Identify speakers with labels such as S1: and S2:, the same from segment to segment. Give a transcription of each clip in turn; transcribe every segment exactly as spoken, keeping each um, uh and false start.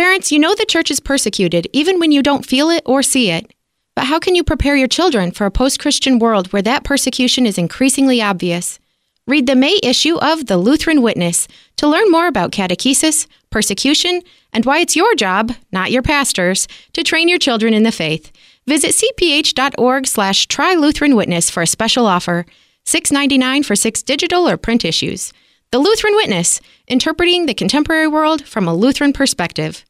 S1: Parents, you know the church is persecuted even when you don't feel it or see it. But how can you prepare your children for a post-Christian world where that persecution is increasingly obvious? Read the May issue of The Lutheran Witness to learn more about catechesis, persecution, and why it's your job, not your pastor's, to train your children in the faith. Visit cph.org slash try Lutheran Witness for a special offer, six dollars and ninety-nine cents for six digital or print issues. The Lutheran Witness, interpreting the contemporary world from a Lutheran perspective.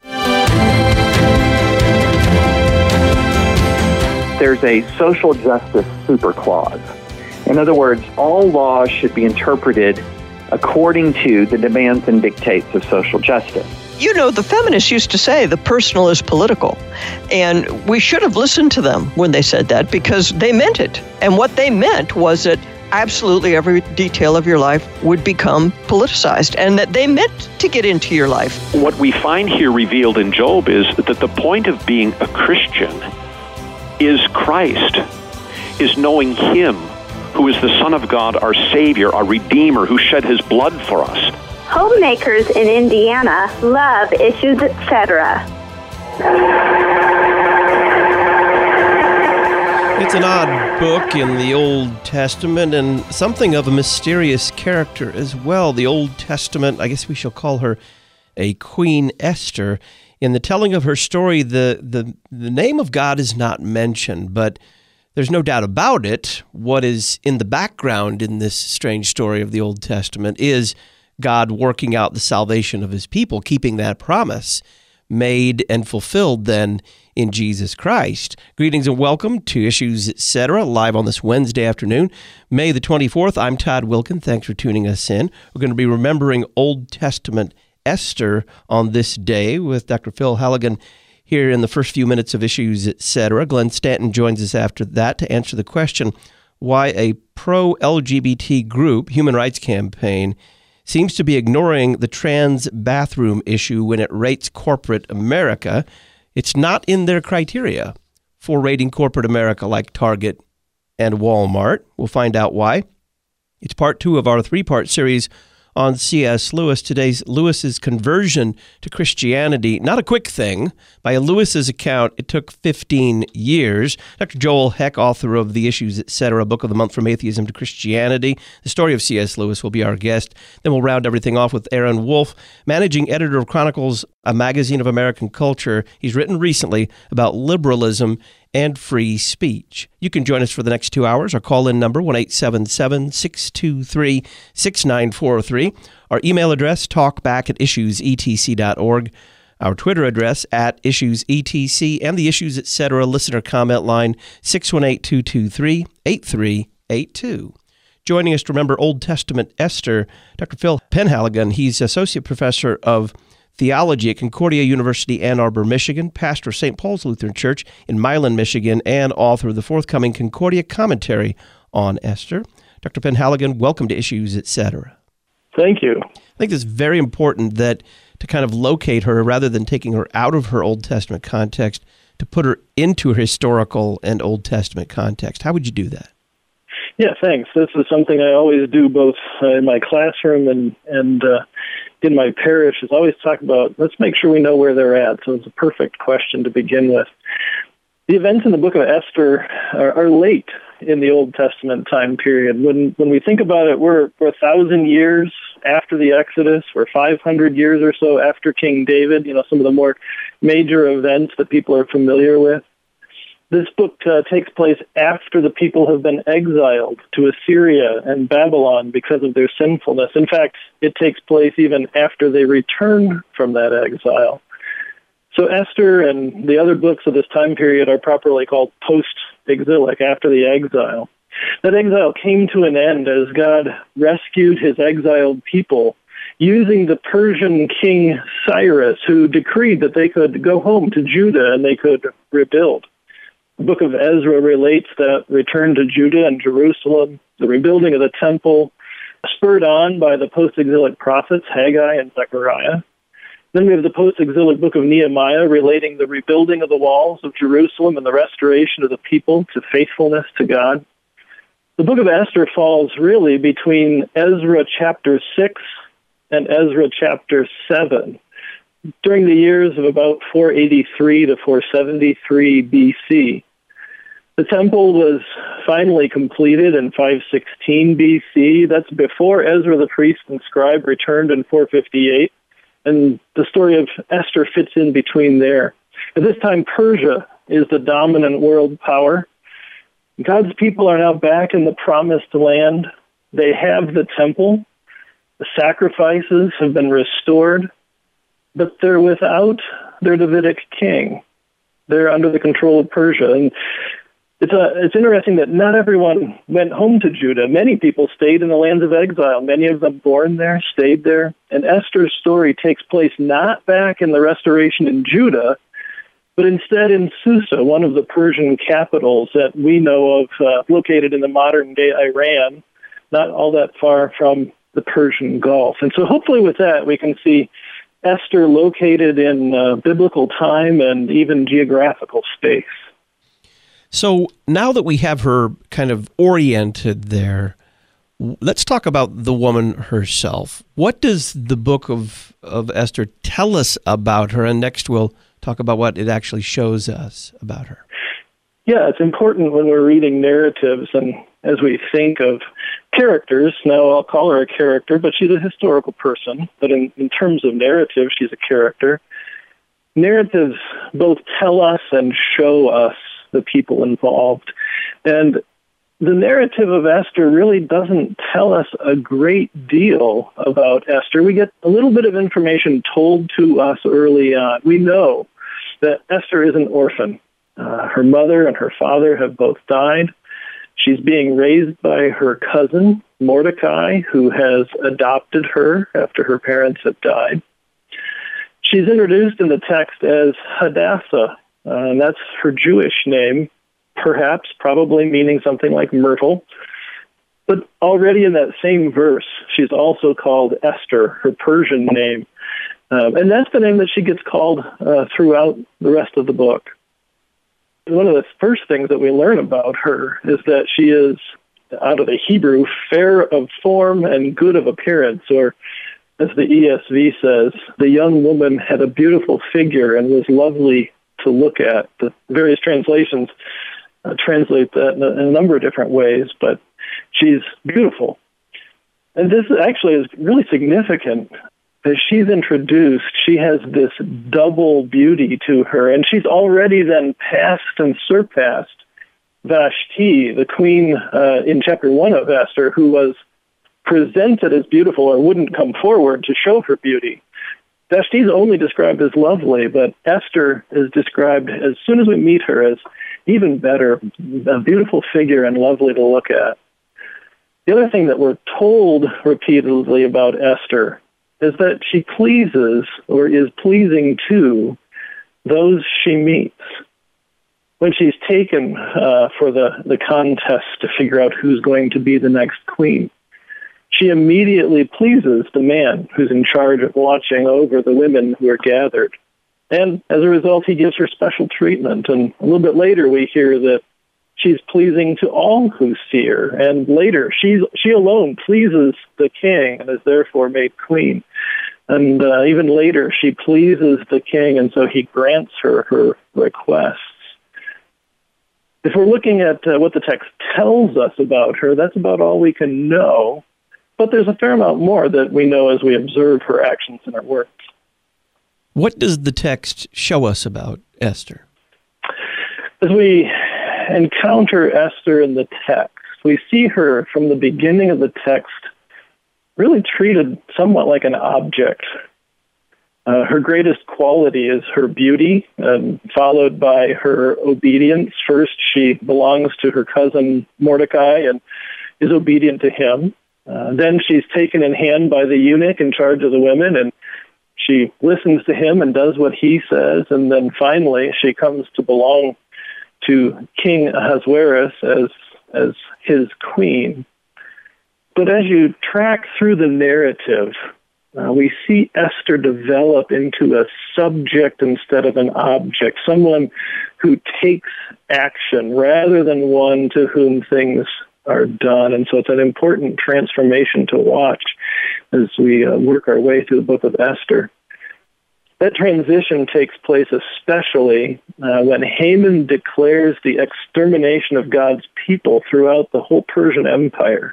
S2: There's a social justice super clause. In other words, all laws should be interpreted according to the demands and dictates of social justice.
S3: You know, the feminists used to say the personal is political, and we should have listened to them when they said that because they meant it. And what they meant was that absolutely every detail of your life would become politicized, and that they meant to get into your life.
S4: What we find here revealed in Job is that the point of being a Christian is Christ, is knowing Him, who is the Son of God, our Savior, our Redeemer, who shed His blood for us.
S5: Homemakers in Indiana love Issues, et cetera.
S6: It's an odd book in the Old Testament and something of a mysterious character as well. The Old Testament, I guess we shall call her a Queen Esther. In the telling of her story, the, the, the name of God is not mentioned, but there's no doubt about it. What is in the background in this strange story of the Old Testament is God working out the salvation of His people, keeping that promise made and fulfilled then in Jesus Christ. Greetings and welcome to Issues, et cetera, live on this Wednesday afternoon, May the twenty-fourth. I'm Todd Wilkin. Thanks for tuning us in. We're going to be remembering Old Testament Esther on this day with Doctor Phil Halligan here in the first few minutes of Issues, et cetera. Glenn Stanton joins us after that to answer the question why a pro-L G B T group, Human Rights Campaign, seems to be ignoring the trans bathroom issue when it rates corporate America. It's not in their criteria for rating corporate America like Target and Walmart. We'll find out why. It's part two of our three-part series on C S. Lewis. Today's Lewis's conversion to Christianity, not a quick thing. By Lewis's account, it took fifteen years. Doctor Joel Heck, author of The Issues, et cetera, Book of the Month from Atheism to Christianity. The story of C S. Lewis will be our guest. Then we'll round everything off with Aaron Wolf, managing editor of Chronicles, a magazine of American culture. He's written recently about liberalism and free speech. You can join us for the next two hours. Our call-in number, one eight seven seven, six two three, six nine four three. Our email address, talkback at issues e t c dot org. Our Twitter address, at issues e t c. And the Issues, et cetera, listener comment line, six one eight, two two three, eight three eight two. Joining us to remember Old Testament Esther, Doctor Phil Penhaligon. He's Associate Professor of Theology at Concordia University, Ann Arbor, Michigan, pastor of Saint Paul's Lutheran Church in Milan, Michigan, and author of the forthcoming Concordia Commentary on Esther. Doctor Penhaligon, welcome to Issues, et cetera.
S7: Thank you.
S6: I think it's very important that to kind of locate her, rather than taking her out of her Old Testament context, to put her into her historical and Old Testament context. How would you do that?
S7: Yeah, thanks. This is something I always do both uh, in my classroom and, and uh, in my parish, is always talk about, let's make sure we know where they're at. So it's a perfect question to begin with. The events in the book of Esther are, are late in the Old Testament time period. When when we think about it, we're, we're a thousand years after the Exodus. We're five hundred years or so after King David, you know, some of the more major events that people are familiar with. This book uh, takes place after the people have been exiled to Assyria and Babylon because of their sinfulness. In fact, it takes place even after they return from that exile. So Esther and the other books of this time period are properly called post-exilic, after the exile. That exile came to an end as God rescued His exiled people using the Persian king Cyrus, who decreed that they could go home to Judah and they could rebuild. The book of Ezra relates that return to Judah and Jerusalem, the rebuilding of the temple, spurred on by the post-exilic prophets Haggai and Zechariah. Then we have the post-exilic book of Nehemiah relating the rebuilding of the walls of Jerusalem and the restoration of the people to faithfulness to God. The book of Esther falls really between Ezra chapter six and Ezra chapter seven. during the years of about four eighty-three to four seventy-three B C. The temple was finally completed in five sixteen B C. That's before Ezra the priest and scribe returned in four fifty-eight. And the story of Esther fits in between there. At this time, Persia is the dominant world power. God's people are now back in the promised land. They have the temple. The sacrifices have been restored, but they're without their Davidic king. They're under the control of Persia. And it's, a, it's interesting that not everyone went home to Judah. Many people stayed in the lands of exile. Many of them born there, stayed there. And Esther's story takes place not back in the restoration in Judah, but instead in Susa, one of the Persian capitals that we know of, uh, located in the modern-day Iran, not all that far from the Persian Gulf. And so hopefully with that, we can see Esther located in uh, biblical time and even geographical space.
S6: So now that we have her kind of oriented there, let's talk about the woman herself. What does the book of, of Esther tell us about her? And next we'll talk about what it actually shows us about her.
S7: Yeah, it's important when we're reading narratives and as we think of characters. Now, I'll call her a character, but she's a historical person. But in, in terms of narrative, she's a character. Narratives both tell us and show us the people involved. And the narrative of Esther really doesn't tell us a great deal about Esther. We get a little bit of information told to us early on. We know that Esther is an orphan. Uh, her mother and her father have both died. She's being raised by her cousin, Mordecai, who has adopted her after her parents have died. She's introduced in the text as Hadassah, uh, and that's her Jewish name, perhaps, probably meaning something like myrtle. But already in that same verse, she's also called Esther, her Persian name. Um, and that's the name that she gets called uh, throughout the rest of the book. One of the first things that we learn about her is that she is, out of the Hebrew, fair of form and good of appearance, or as the E S V says, the young woman had a beautiful figure and was lovely to look at. The various translations uh, translate that in a, in a number of different ways, but she's beautiful. And this actually is really significant. As she's introduced, she has this double beauty to her, and she's already then passed and surpassed Vashti, the queen uh, in chapter one of Esther, who was presented as beautiful or wouldn't come forward to show her beauty. Vashti is only described as lovely, but Esther is described, as soon as we meet her, as even better, a beautiful figure and lovely to look at. The other thing that we're told repeatedly about Esther is that she pleases or is pleasing to those she meets. When she's taken uh, for the, the contest to figure out who's going to be the next queen, she immediately pleases the man who's in charge of watching over the women who are gathered. And as a result, he gives her special treatment. And a little bit later, we hear that she's pleasing to all who see her. And later, she's, she alone pleases the king and is therefore made queen. And uh, even later, she pleases the king, and so he grants her her requests. If we're looking at uh, what the text tells us about her, that's about all we can know. But there's a fair amount more that we know as we observe her actions and her works.
S6: What does the text show us about Esther?
S7: As we encounter Esther in the text, we see her from the beginning of the text really treated somewhat like an object. Uh, her greatest quality is her beauty, um, followed by her obedience. First, she belongs to her cousin Mordecai and is obedient to him. Uh, then she's taken in hand by the eunuch in charge of the women, and she listens to him and does what he says. And then finally, she comes to belong to King Ahasuerus as as his queen. But as you track through the narrative, uh, we see Esther develop into a subject instead of an object, someone who takes action rather than one to whom things are done. And so it's an important transformation to watch as we uh, work our way through the book of Esther. That transition takes place especially uh, when Haman declares the extermination of God's people throughout the whole Persian Empire.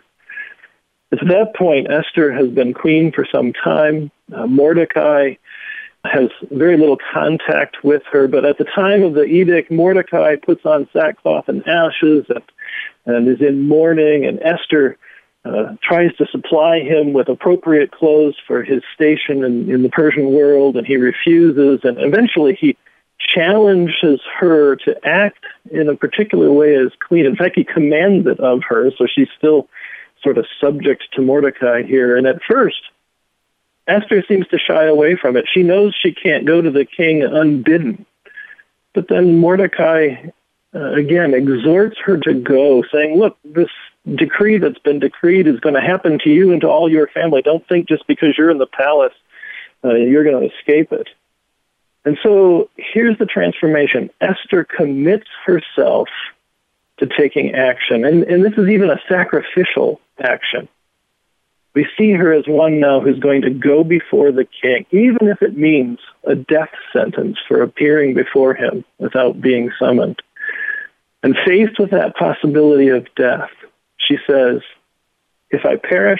S7: At that point, Esther has been queen for some time. Uh, Mordecai has very little contact with her, but at the time of the edict, Mordecai puts on sackcloth and ashes and, and is in mourning, and Esther uh, tries to supply him with appropriate clothes for his station in, in the Persian world, and he refuses, and eventually he challenges her to act in a particular way as queen. In fact, he commands it of her, so she's still sort of subject to Mordecai here. And at first, Esther seems to shy away from it. She knows she can't go to the king unbidden. But then Mordecai, uh, again, exhorts her to go, saying, look, this decree that's been decreed is going to happen to you and to all your family. Don't think just because you're in the palace, uh, you're going to escape it. And so here's the transformation. Esther commits herself to taking action. And, and this is even a sacrificial action. We see her as one now who's going to go before the king, even if it means a death sentence for appearing before him without being summoned. And faced with that possibility of death, she says, if I perish,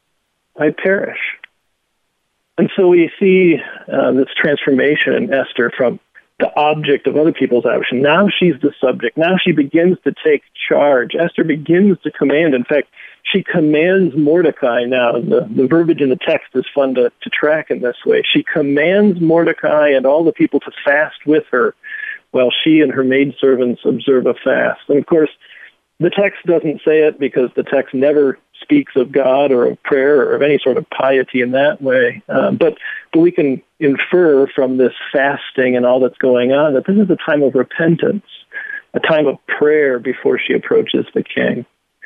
S7: I perish. And so we see uh, this transformation in Esther from the object of other people's action. Now she's the subject. Now she begins to take charge. Esther begins to command. In fact, she commands Mordecai now. The, the verbiage in the text is fun to, to track in this way. She commands Mordecai and all the people to fast with her while she and her maidservants observe a fast. And of course, the text doesn't say it because the text never speaks of God or of prayer or of any sort of piety in that way. Uh, but, but we can infer from this fasting and all that's going on that this is a time of repentance, a time of prayer before she approaches the king.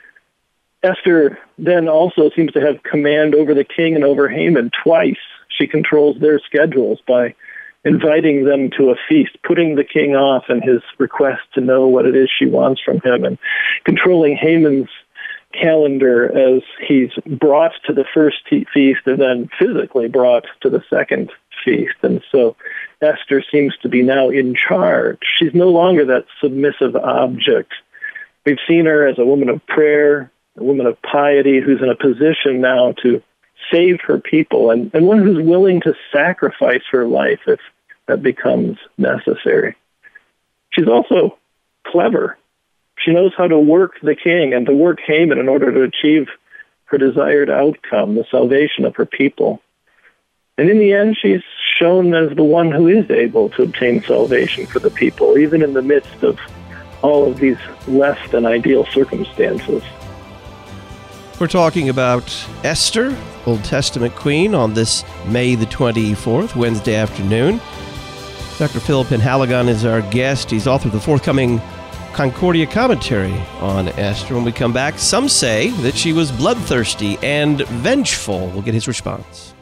S7: Esther then also seems to have command over the king and over Haman twice. She controls their schedules by inviting them to a feast, putting the king off in his request to know what it is she wants from him, and controlling Haman's calendar as he's brought to the first feast and then physically brought to the second feast. And so Esther seems to be now in charge. She's no longer that submissive object. We've seen her as a woman of prayer, a woman of piety who's in a position now to save her people, and, and one who's willing to sacrifice her life if that becomes necessary. She's also clever. She knows how to work the king and to work Haman in order to achieve her desired outcome, the salvation of her people. And in the end, she's shown as the one who is able to obtain salvation for the people, even in the midst of all of these less than ideal circumstances.
S6: We're talking about Esther, Old Testament queen, on this May the twenty-fourth, Wednesday afternoon. Doctor Philip Penhaligon is our guest. He's author of the forthcoming Concordia commentary on Esther. When we come back, some say that she was bloodthirsty and vengeful. We'll get his response.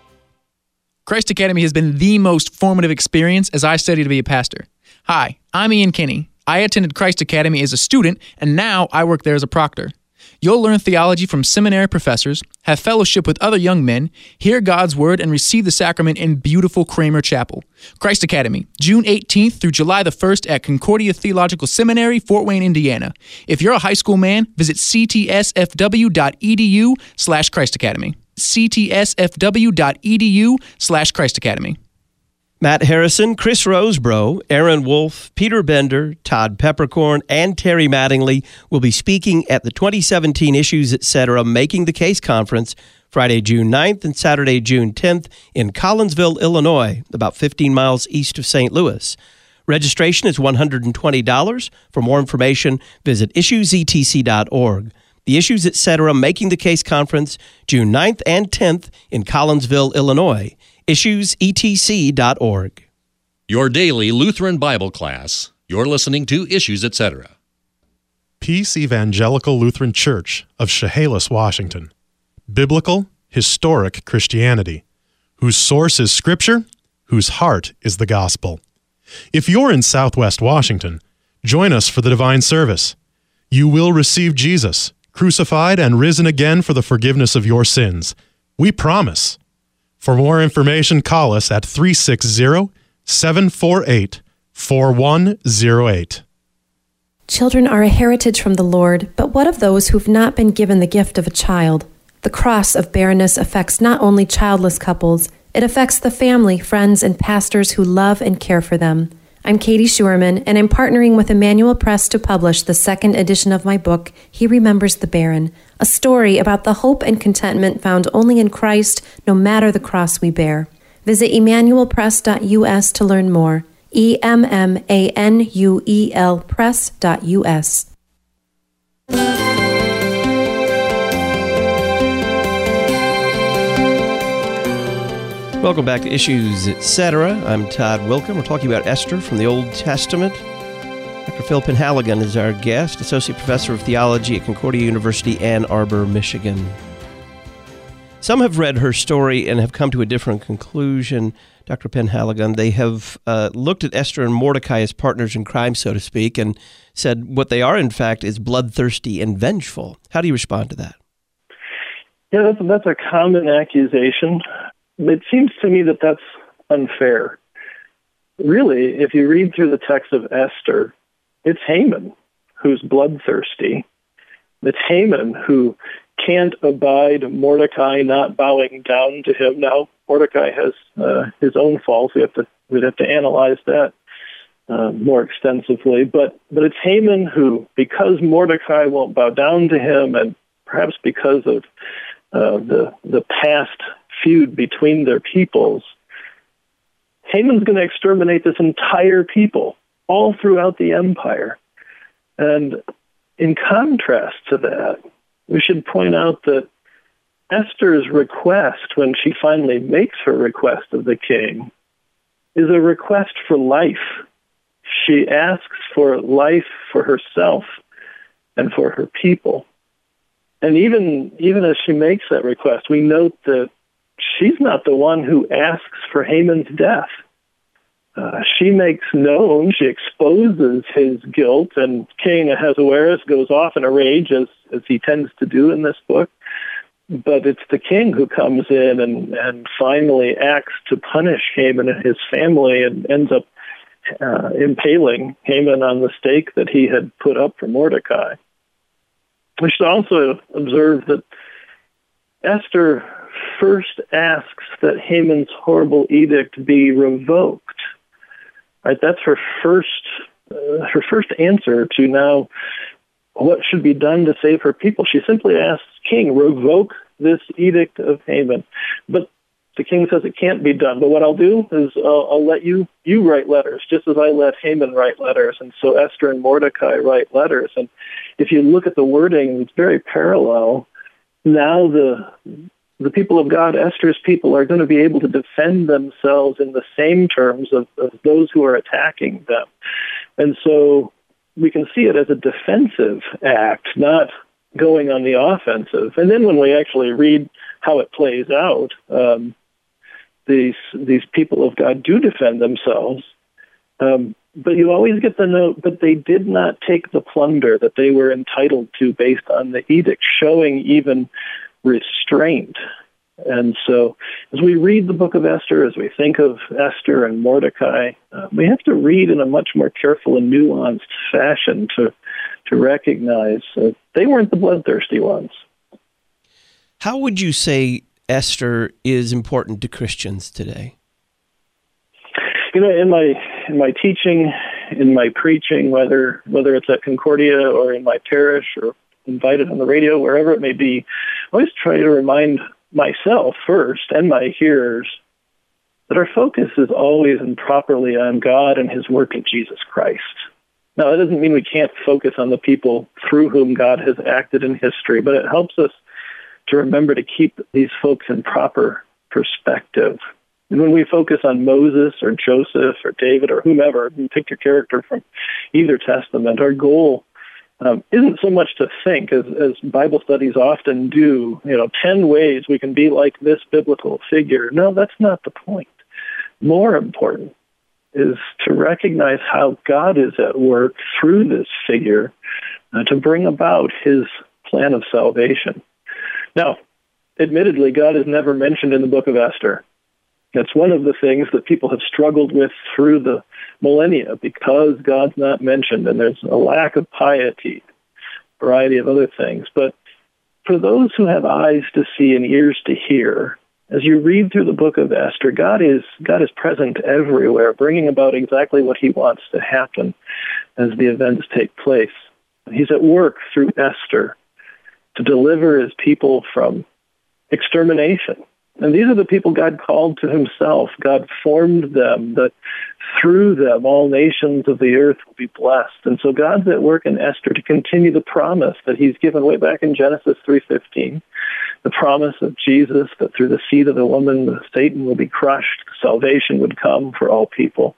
S8: Christ Academy has been the most formative experience as I study to be a pastor. Hi, I'm Ian Kinney. I attended Christ Academy as a student, and now I work there as a proctor. You'll learn theology from seminary professors, have fellowship with other young men, hear God's word, and receive the sacrament in beautiful Kramer Chapel. Christ Academy, June eighteenth through July the first at Concordia Theological Seminary, Fort Wayne, Indiana. If you're a high school man, visit ctsfw.edu slash Christ Academy. ctsfw.edu slash Christ Academy.
S6: Matt Harrison, Chris Rosebrough, Aaron Wolf, Peter Bender, Todd Peppercorn, and Terry Mattingly will be speaking at the twenty seventeen Issues Etc. Making the Case Conference Friday, June ninth and Saturday, June tenth in Collinsville, Illinois, about fifteen miles east of Saint Louis. Registration is one hundred twenty dollars. For more information, visit issues e t c dot org. The Issues Etc. Making the Case Conference, June ninth and tenth in Collinsville, Illinois. issues e t c dot org.
S9: Your daily Lutheran Bible class. You're listening to Issues Etc.
S10: Peace Evangelical Lutheran Church of Chehalis, Washington. Biblical, historic Christianity, whose source is Scripture, whose heart is the gospel. If you're in Southwest Washington, join us for the divine service. You will receive Jesus, crucified and risen again for the forgiveness of your sins. We promise. For more information, call us at three six zero, seven four eight, four one zero eight.
S11: Children are a heritage from the Lord, but what of those who've not been given the gift of a child? The cross of barrenness affects not only childless couples, it affects the family, friends, and pastors who love and care for them. I'm Katie Schurman, and I'm partnering with Emmanuel Press to publish the second edition of my book, He Remembers the Barren, a story about the hope and contentment found only in Christ, no matter the cross we bear. Visit emmanuel press dot u s to learn more. E M M A N U E L press dot U S.
S6: Welcome back to Issues, et cetera. I'm Todd Wilken. We're talking about Esther from the Old Testament. Doctor Phil Penhaligon is our guest, Associate Professor of Theology at Concordia University, Ann Arbor, Michigan. Some have read her story and have come to a different conclusion. Doctor Penhaligon, they have uh, looked at Esther and Mordecai as partners in crime, so to speak, and said what they are, in fact, is bloodthirsty and vengeful. How do you respond to that?
S7: Yeah, that's, that's a common accusation. It seems to me that that's unfair. Really, if you read through the text of Esther, it's Haman who's bloodthirsty. It's Haman who can't abide Mordecai not bowing down to him. Now, Mordecai has uh, his own faults. We have to we'd have to analyze that uh, more extensively. But but it's Haman who, because Mordecai won't bow down to him, and perhaps because of uh, the the past feud between their peoples, Haman's going to exterminate this entire people all throughout the empire. And in contrast to that, we should point out that Esther's request, when she finally makes her request of the king, is a request for life. She asks for life for herself and for her people. And even, even as she makes that request, we note that she's not the one who asks for Haman's death. Uh, she makes known, she exposes his guilt, and King Ahasuerus goes off in a rage, as, as he tends to do in this book. But it's the king who comes in and, and finally acts to punish Haman and his family, and ends up uh, impaling Haman on the stake that he had put up for Mordecai. We should also observe that Esther first asks that Haman's horrible edict be revoked. Right, that's her first, uh, her first answer to now what should be done to save her people. She simply asks, King, revoke this edict of Haman. But the king says it can't be done. But what I'll do is I'll, I'll let you you write letters, just as I let Haman write letters. And so Esther and Mordecai write letters. And if you look at the wording, it's very parallel. Now the the people of God, Esther's people, are going to be able to defend themselves in the same terms of, of those who are attacking them. And so we can see it as a defensive act, not going on the offensive. And then when we actually read how it plays out, um, these these people of God do defend themselves. Um, but you always get the note, but they did not take the plunder that they were entitled to based on the edict, showing even restraint. And so as we read the book of Esther, as we think of Esther and Mordecai, uh, we have to read in a much more careful and nuanced fashion to to recognize that they weren't the bloodthirsty ones.
S6: How would you say Esther is important to Christians today?
S7: You know, in my in my teaching, in my preaching, whether whether it's at Concordia or in my parish or invited on the radio, wherever it may be, I always try to remind myself first and my hearers that our focus is always and properly on God and his work in Jesus Christ. Now, that doesn't mean we can't focus on the people through whom God has acted in history, but it helps us to remember to keep these folks in proper perspective. And when we focus on Moses or Joseph or David or whomever, you pick your character from either testament, our goal Um, isn't so much to think, as, as Bible studies often do, you know, ten ways we can be like this biblical figure. No, that's not the point. More important is to recognize how God is at work through this figure uh, to bring about his plan of salvation. Now, admittedly, God is never mentioned in the book of Esther. That's one of the things that people have struggled with through the millennia because God's not mentioned, and there's a lack of piety, a variety of other things. But for those who have eyes to see and ears to hear, as you read through the book of Esther, God is God is present everywhere, bringing about exactly what he wants to happen as the events take place. He's at work through Esther to deliver his people from extermination. And these are the people God called to himself. God formed them, that through them all nations of the earth will be blessed. And so God's at work in Esther to continue the promise that he's given way back in Genesis three fifteen, the promise of Jesus that through the seed of the woman, Satan will be crushed, salvation would come for all people.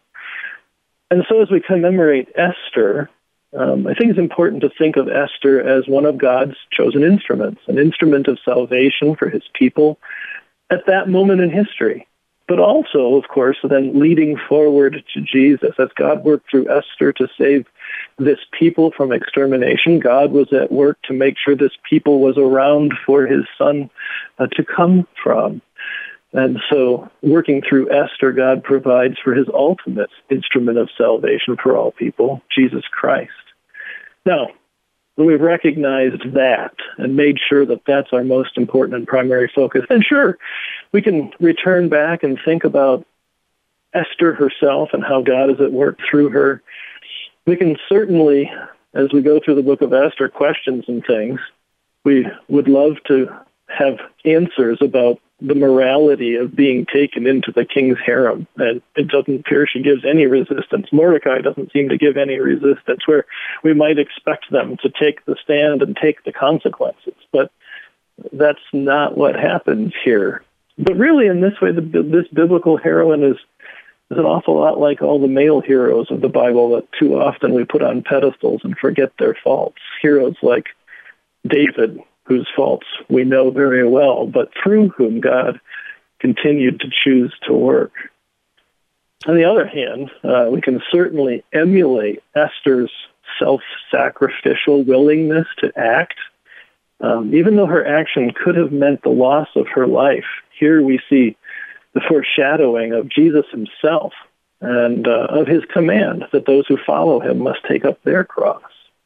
S7: And so as we commemorate Esther, um, I think it's important to think of Esther as one of God's chosen instruments, an instrument of salvation for his people at that moment in history, but also, of course, then leading forward to Jesus. As God worked through Esther to save this people from extermination, God was at work to make sure this people was around for his son uh, to come from. And so, working through Esther, God provides for his ultimate instrument of salvation for all people, Jesus Christ. Now, when we've recognized that and made sure that that's our most important and primary focus, then sure, we can return back and think about Esther herself and how God is at work through her. We can certainly, as we go through the book of Esther, questions and things. We would love to have answers about the morality of being taken into the king's harem. And it doesn't appear she gives any resistance. Mordecai doesn't seem to give any resistance, where we might expect them to take the stand and take the consequences. But that's not what happens here. But really, in this way, the, this biblical heroine is, is an awful lot like all the male heroes of the Bible that too often we put on pedestals and forget their faults. Heroes like David, whose faults we know very well, but through whom God continued to choose to work. On the other hand, uh, we can certainly emulate Esther's self-sacrificial willingness to act. Um, even though her action could have meant the loss of her life, here we see the foreshadowing of Jesus himself and uh, of his command that those who follow him must take up their cross.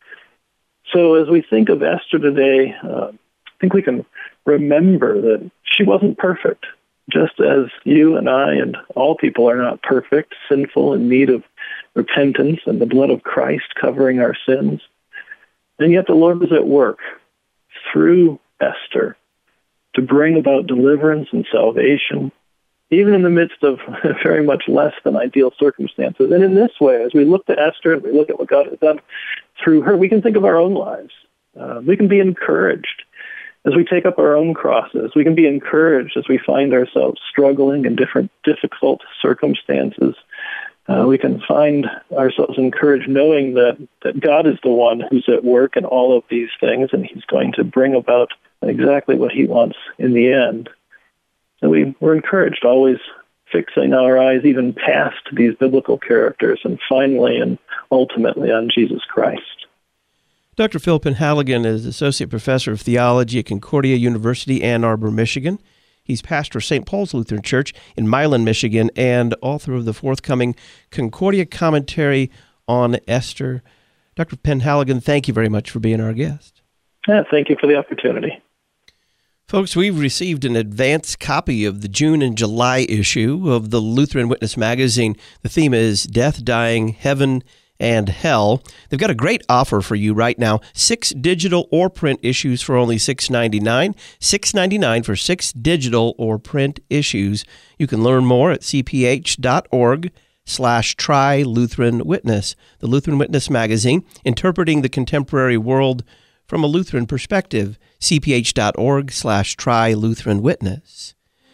S7: So as we think of Esther today, uh, I think we can remember that she wasn't perfect, just as you and I and all people are not perfect, sinful, in need of repentance and the blood of Christ covering our sins. And yet the Lord was at work through Esther to bring about deliverance and salvation, even in the midst of very much less than ideal circumstances. And in this way, as we look to Esther and we look at what God has done through her, we can think of our own lives. Uh, we can be encouraged as we take up our own crosses. We can be encouraged as we find ourselves struggling in different difficult circumstances. Uh, we can find ourselves encouraged knowing that, that God is the one who's at work in all of these things, and he's going to bring about exactly what he wants in the end. And we were encouraged, always fixing our eyes even past these biblical characters and finally and ultimately on Jesus Christ.
S6: Doctor Phil Penhaligon is Associate Professor of Theology at Concordia University, Ann Arbor, Michigan. He's pastor of Saint Paul's Lutheran Church in Milan, Michigan, and author of the forthcoming Concordia Commentary on Esther. Doctor Penhaligon, thank you very much for being our guest.
S7: Yeah, thank you for the opportunity.
S6: Folks, we've received an advance copy of the June and July issue of the Lutheran Witness magazine. The theme is Death, Dying, Heaven, and Hell. They've got a great offer for you right now. Six digital or print issues for only six dollars and ninety-nine cents. six dollars and ninety-nine cents for six digital or print issues. You can learn more at cph.org slash try Lutheran Witness. The Lutheran Witness magazine, interpreting the contemporary world from a Lutheran perspective. cph.org slash try Lutheran Witness.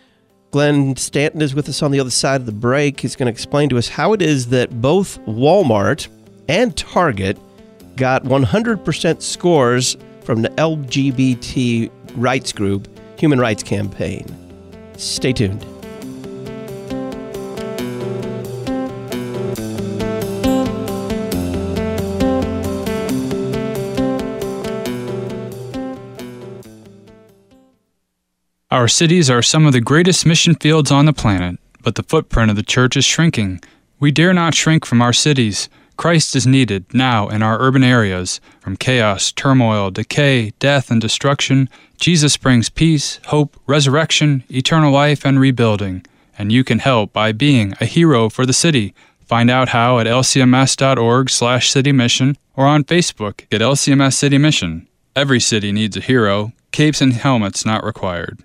S6: Glenn Stanton is with us on the other side of the break. He's going to explain to us how it is that both Walmart and Target got one hundred percent scores from the L G B T rights group, Human Rights Campaign. Stay tuned.
S12: Our cities are some of the greatest mission fields on the planet, but the footprint of the church is shrinking. We dare not shrink from our cities. Christ is needed now in our urban areas. From chaos, turmoil, decay, death, and destruction, Jesus brings peace, hope, resurrection, eternal life, and rebuilding. And you can help by being a hero for the city. Find out how at lcms.org slash city mission or on Facebook at L C M S City Mission. Every city needs a hero. Capes and helmets not required.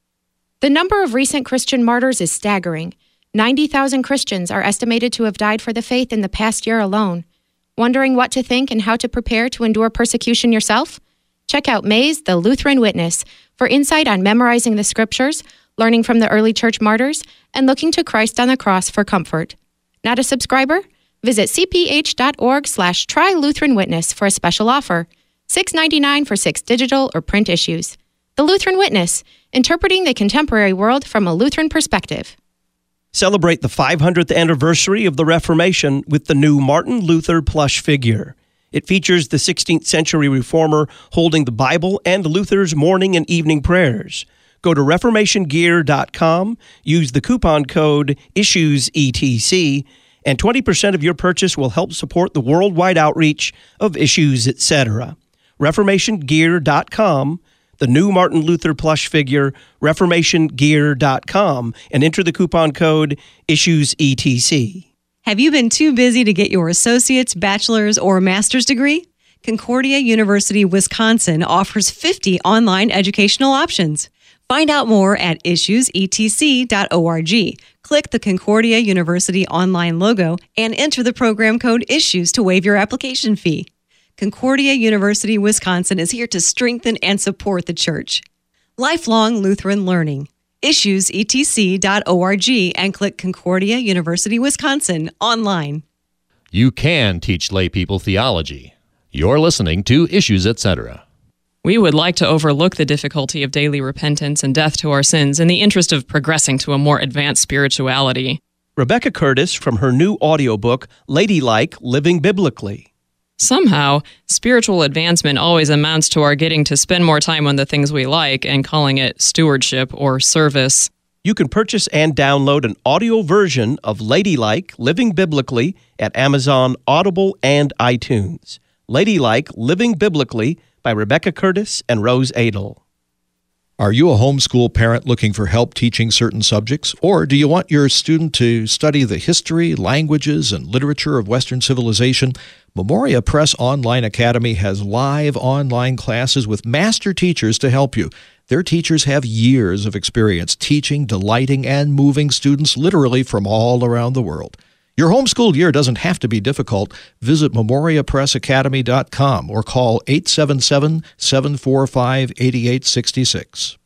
S1: The number of recent Christian martyrs is staggering. ninety thousand Christians are estimated to have died for the faith in the past year alone. Wondering what to think and how to prepare to endure persecution yourself? Check out May's The Lutheran Witness for insight on memorizing the scriptures, learning from the early church martyrs, and looking to Christ on the cross for comfort. Not a subscriber? Visit cph.org slash try Lutheran Witness for a special offer. six dollars and ninety-nine cents for six digital or print issues. The Lutheran Witness, interpreting the contemporary world from a Lutheran perspective.
S6: Celebrate the five hundredth anniversary of the Reformation with the new Martin Luther plush figure. It features the sixteenth century reformer holding the Bible and Luther's morning and evening prayers. Go to reformation gear dot com, use the coupon code issues E T C, and twenty percent of your purchase will help support the worldwide outreach of Issues, et cetera. reformation gear dot com, the new Martin Luther plush figure, reformation gear dot com, and enter the coupon code issues E T C.
S13: Have you been too busy to get your associate's, bachelor's, or master's degree? Concordia University Wisconsin offers fifty online educational options. Find out more at issues e t c dot org. Click the Concordia University online logo and enter the program code ISSUES to waive your application fee. Concordia University Wisconsin is here to strengthen and support the church. Lifelong Lutheran Learning. issues e t c dot org and click Concordia University Wisconsin online.
S9: You can teach lay people theology. You're listening to Issues, et cetera.
S14: We would like to overlook the difficulty of daily repentance and death to our sins in the interest of progressing to a more advanced spirituality.
S6: Rebecca Curtis from her new audiobook, Ladylike, Living Biblically.
S14: Somehow, spiritual advancement always amounts to our getting to spend more time on the things we like and calling it stewardship or service.
S6: You can purchase and download an audio version of Ladylike, Living Biblically at Amazon, Audible, and iTunes. Ladylike, Living Biblically by Rebecca Curtis and Rose Adel.
S15: Are you a homeschool parent looking for help teaching certain subjects? Or do you want your student to study the history, languages, and literature of Western civilization? Memoria Press Online Academy has live online classes with master teachers to help you. Their teachers have years of experience teaching, delighting, and moving students literally from all around the world. Your homeschool year doesn't have to be difficult. Visit memoria press academy dot com or call eight seven seven, seven four five, eight eight six six.